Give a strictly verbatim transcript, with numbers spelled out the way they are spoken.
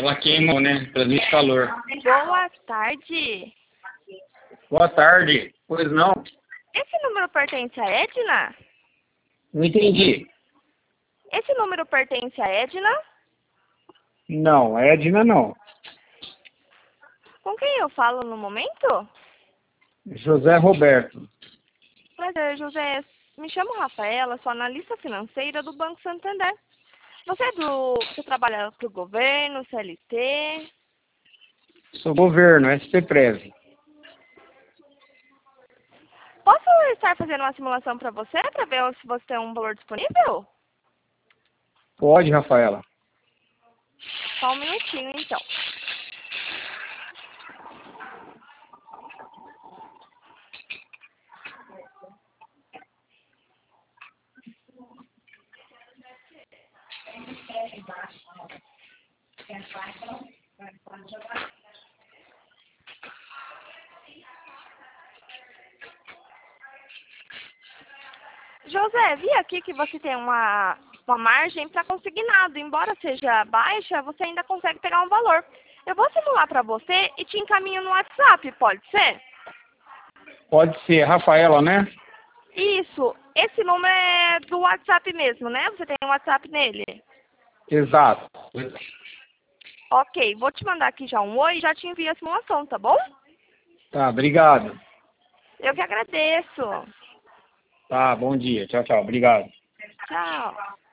ela queimou, né? Transmite calor. Boa tarde. Boa tarde. Pois não? Esse número pertence a Edna? Não entendi. Esse número pertence a Edna? Não, Edna não. Com quem eu falo no momento? José Roberto. Prazer, José. Me chamo Rafaela, sou analista financeira do Banco Santander. Você é do... Você trabalha para o governo, C L T? Sou governo, S P Prev. Posso estar fazendo uma simulação para você, para ver se você tem um valor disponível? Pode, Rafaela. Só um minutinho, então. José, vi aqui que você tem uma, uma margem para consignado. Embora seja baixa, você ainda consegue pegar um valor. Eu vou simular para você e te encaminho no WhatsApp, pode ser? Pode ser, Rafaela, né? Isso. Esse número é do WhatsApp mesmo, né? Você tem um WhatsApp nele? Exato. Ok, vou te mandar aqui já um oi e já te envio a simulação, tá bom? Tá, obrigado. Eu que agradeço. Tá, bom dia. Tchau, tchau. Obrigado. Tchau.